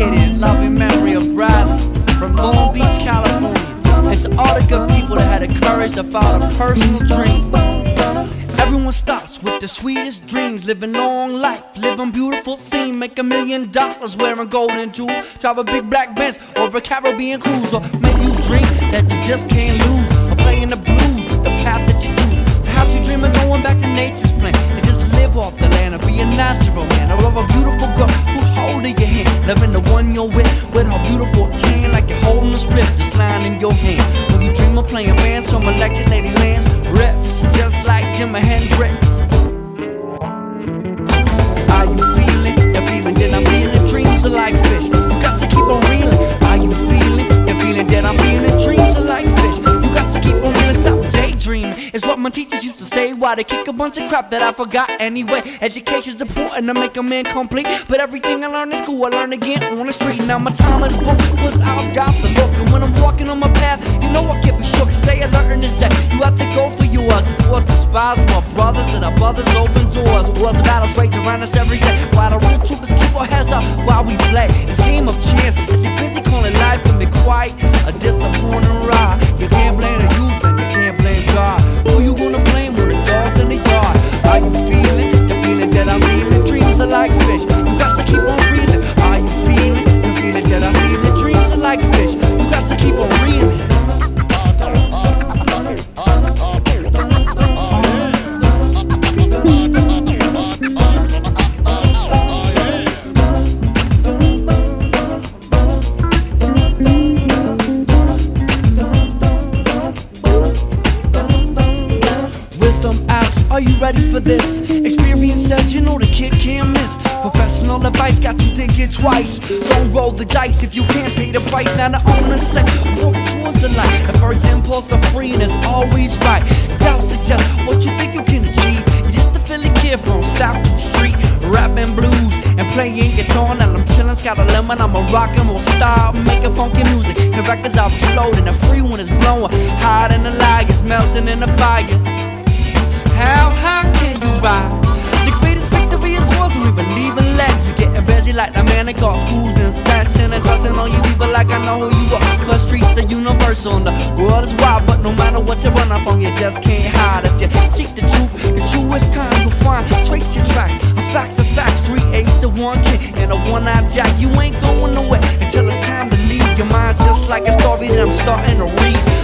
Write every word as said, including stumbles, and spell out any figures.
dedicated in loving memory of Bradley from Long Beach, California. And to all the good people that had the courage to follow a personal dream. Everyone starts with the sweetest dreams, living long life, living beautiful scene, make a million dollars wearing golden jewels, drive a big black Benz over a Caribbean cruise, or maybe you dream that you just can't lose, or playing the blues is the path that you choose. Perhaps you dream of going back to nature's plan and just live off the land, or be a natural man, or love a beautiful girl who's holding your hand, loving the one you're with, with her beautiful tan like you're holding a split, just lying in your hand. Or you dream of playing bands from electric lady lands, riffs just like Jimi Hendrix. Are you feeling the feeling that I'm feeling? Dreams are like fish, you got to keep on reeling. Are you feeling the feeling that I'm feeling? Dreams are like fish, you got to keep on reeling. Stop daydreaming is what my teachers used to say. Why they kick a bunch of crap that I forgot anyway. Education's important to make a man complete, but everything I learned in school I learned again on the street. Now my time is booked, cause I've got the look, and when I'm walking on my path, you know I can't be shook. Stay alert in this day, you have to go for yours. The force conspires for our brothers, and our brothers open doors. Wars and battles rage around us every day, while the real troopers keep our heads up while we play this game of chance. If you're busy calling life can be quite a disappointing ride. You can't blame the youth and you can't blame God. Who you gonna blame when the dog's in the yard? Are you feeling the feeling that I'm feeling? Dreams are like fish, you got to keep on reeling. Are you feeling the feeling that I'm feeling? Dreams are like fish, you got to keep on reeling. Are you ready for this? Experience says you know the kid can't miss. Professional advice got you thinking twice. Don't roll the dice if you can't pay the price. Now the owner said walk towards the light. The first impulse of freeing is always right. Doubt suggests what you think you can achieve. You're just a Philly kid from South two Street, rapping blues and playing guitar. Now I'm chillin', got a lemon, I'm a rockin', won't stop making funky music. The records are exploding, the free one is blowing. Hot in the lights, melting in the fires. How high can you ride? The greatest victory is yours when we believe in legs. You're getting busy like the man that got schools in session, and trusting on you people like I know who you are. Cause streets are universal and the world is wild, but no matter what you're running from, you just can't hide. If you seek the truth, the truest kind you'll find. Trace your tracks, a facts are facts. Three eights to one kid and a one-eyed jack. You ain't going nowhere until it's time to leave. Your mind's just like a story that I'm starting to read.